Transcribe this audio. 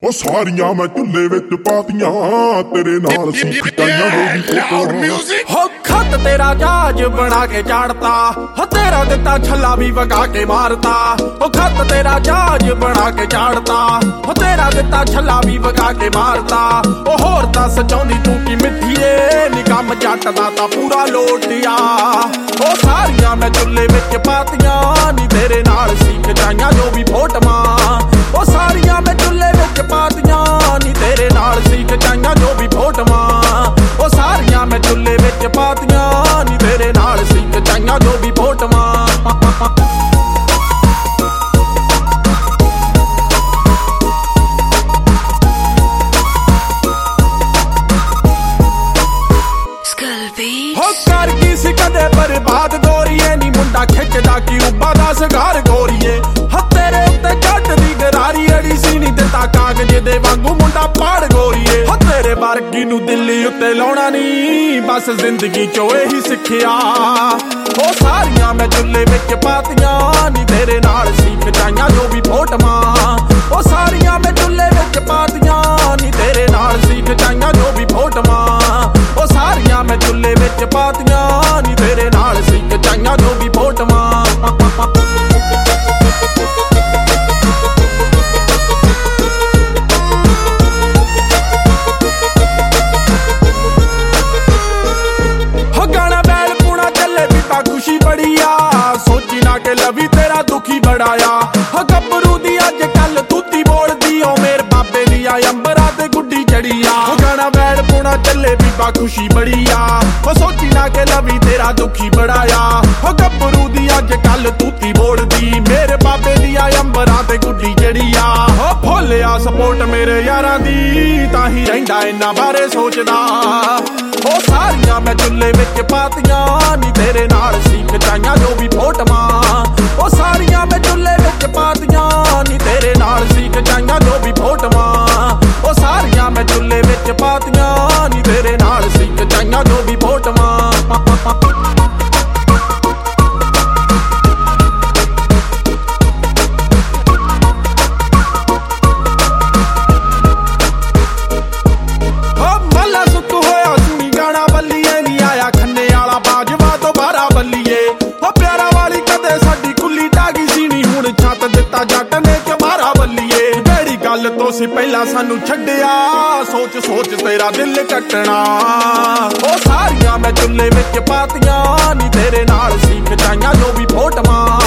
ਉਹ ਸਾਰੀਆਂ ਮੈਂ ਚੁੱਲ੍ਹੇ ਵਿੱਚ ਪਾਤੀਆਂ ਤੇਰੇ ਨਾਲ ਸੀ ਖਟਾਈਆਂ ਹੋ ਖੱਤ ਤੇਰਾ ਜਾਜ ਬਣਾ ਕੇ ਚਾੜਤਾ ਹੋ ਤੇਰਾ ਦਿੱਤਾ ਛੱਲਾ ਵੀ ਵਗਾ ਕੇ ਮਾਰਤਾ ਉਹ ਖੱਤ ਤੇਰਾ ਜਾਜ ਬਣਾ ਕੇ ਚਾੜਤਾ ਹੋ ਤੇਰਾ ਦਿੱਤਾ ਛੱਲਾ ਵੀ ਵਗਾ ਕੇ ਮਾਰਤਾ ਉਹ ਹੋਰ ਦੱਸ ਚਾਹੁੰਦੀ ਤੂੰ ਕੀ ਮਿੱਠੀਏ ਨੀ ਕੰਮ ਜੱਟ ਦਾ ਤਾਂ ਪੂਰਾ ਲੋਟਿਆ ਉਹ ਸਾਰੀਆਂ ਮੈਂ ਚੁੱਲ੍ਹੇ ਵਿੱਚ ਪਾਤੀਆਂ ਨੀ ਤੇਰੇ ਨਾਲ ਸੀ ਖਟਾਈਆਂ ਜੋ ਵੀ ਫੋਟਮਾਂ ਉਹ ਸਾਰੀਆਂ ਮੈਂ ਚੁੱਲ੍ਹੇ ਵਿੱਚ ਪਾਤੀਆਂ ਨੀ ਤੇਰੇ ਨਾਲ ਸੀ ਖਟਾਈਆਂ ਜੋ ਵੀ ਫੋਟਮਾਂ ਉਹ ਸਾਰੀਆਂ ਮੈਂ ਚੁੱਲ੍ਹੇ ਵਿੱਚ ਪਾਤੀਆਂ ਨੀ ਤੇਰੇ ਨਾਲ ਸੀ ਖਟਾਈਆਂ ਜੋ ਵੀ ਫੋਟਮਾਂ ਹੋ ਕਰ ਕੀ ਸੀ ਕਦੇ ਬਰਬਾਦ ਗੋਰੀਏ ਨੀ ਮੁੰਡਾ ਖਿੱਚਦਾ ਕਿ ਉੱਬਾ ਦਾ ਸਗਾਰ ਗੋਰੀਏ ਤੇਰੇ ਉੱਤੇ ਜੱਟ ਦੀ ਗਰਾਰੀ ਅੜੀ ਸੀ ਨੀ ਦਿੱਤਾ ਕਾਗਜ਼ ਦੇ ਵਾਂਗੂ ਮੁੰਡਾ ਪਾੜ ਗੋਰੀਏ ਤੇਰੇ ਵਰਗੀ ਨੂੰ ਦਿੱਲੀ ਉੱਤੇ ਲਾਉਣਾ ਨੀ ਬਸ ਜ਼ਿੰਦਗੀ ਚੋਂ ਇਹੀ ਸਿੱਖਿਆ ਉਹ ਸਾਰੀਆਂ ਮੈਂ ਚੁੱਲ੍ਹੇ ਵਿੱਚ ਪਾਤੀਆਂ ਨੀ ਤੇਰੇ ਨਾਲ ਸੀ ਖਟਾਈਆਂ ਜੋ ਵੀ ਫੋਟਮਾਂ ਉਹ ਸਾਰੀਆਂ ਮੈਂ ਚੁੱਲ੍ਹੇ ਵਿੱਚ ਪਾਤੀਆਂ ਨੀ ਤੇਰੇ ਨਾਲ ਸੀ ਖਟਾਈਆਂ ਜੋ ਵੀ ਫੋਟਮਾਂ ਉਹ ਸਾਰੀਆਂ ਮੈਂ ਚੁੱਲ੍ਹੇ ਵਿੱਚ ਪਾਤੀਆਂ ਨੀ ਤੇਰੇ ਨਾਲ ਸੀ ਖਟਾਈਆਂ ਜੋ ਵੀ ਫੋਟਮਾਂ ਖੁਸ਼ੀ ਬੜੀ ਆ ਸੋਚੀ ਨਾ ਕਿ ਲਵੀ ਤੇਰਾ ਦੁਖੀ ਬੜਾ ਆ ਗੱਭਰੂ ਦੀ ਅੱਜ ਕੱਲ ਤੂਤੀ ਬੋਲਦੀ ਓ ਮੇਰੇ ਬਾਬੇ ਦੀ ਆ ਅੰਬਰਾਂ ਤੇ ਗੁੱਡੀ ਚੜੀ ਆ ਗਾਣਾ ਬੈੜ ਪੁਣਾ ਚੱਲੇ ਬੀਬਾ ਖੁਸ਼ੀ ਬੜੀ ਆ ਸੋਚੀ ਨਾ ਕਿ ਲਵੀ ਤੇਰਾ ਦੁਖੀ ਬੜਾ ਆ ਗੱਭਰੂ ਦੀ ਅੱਜ ਕੱਲ ਤੂਤੀ ਬੋਲਦੀ ਮੇਰੇ ਬਾਬੇ ਦੀ ਆ ਅੰਬਰਾਂ ਤੇ ਗੁੱਡੀ ਚੜੀ ਆ ਭੋਲਿਆ ਸਪੋਰਟ ਮੇਰੇ ਯਾਰਾਂ ਦੀ ਤਾਂ ਹੀ ਰਹਿੰਦਾ ਇਹਨਾਂ ਬਾਰੇ ਸੋਚਦਾ ਉਹ ਸਾਰੀਆਂ ਮੈਂ ਚੁੱਲ੍ਹੇ ਵਿੱਚ ਪਾਤੀਆਂ ਨੀ ਤੇਰੇ ਨਾਲ ਸੀ ਖਟਾਈਆਂ ਜੋ ਵੀ ਫੋਟਮਾਂ ਉਹ ਸਾਰੀਆਂ ਮੈਂ ਚੁੱਲ੍ਹੇ ਵਿੱਚ ਪਾਤੀਆਂ ਨੀ ਤੇਰੇ ਨਾਲ ਸੀ ਖਟਾਈਆਂ ਜੋ ਵੀ ਫੋਟਮਾਂ ਉਹ ਸਾਰੀਆਂ ਮੈਂ ਚੁੱਲ੍ਹੇ ਵਿੱਚ ਪਾਤੀਆਂ ਨੀ ਤੇਰੇ ਨਾਲ ਸੀ ਖਟਾਈਆਂ ਜੋ ਵੀ ਫੋਟਮਾਂ ਜੱਟ ਨੇ ਚਮਾਰਾ ਬੱਲੀਏ ਜਿਹੜੀ ਗੱਲ ਤੋਂ ਸੀ ਪਹਿਲਾਂ ਸਾਨੂੰ ਛੱਡਿਆ ਸੋਚ ਸੋਚ ਤੇਰਾ ਦਿਲ ਕੱਟਣਾ ਉਹ ਸਾਰੀਆਂ ਮੈਂ ਚੁੱਲ੍ਹੇ ਵਿੱਚ ਪਾਤੀਆਂ ਨੀ ਤੇਰੇ ਨਾਲ ਸੀ ਖਟਾਈਆਂ ਜੋ ਵੀ ਫੋਟਮਾਂ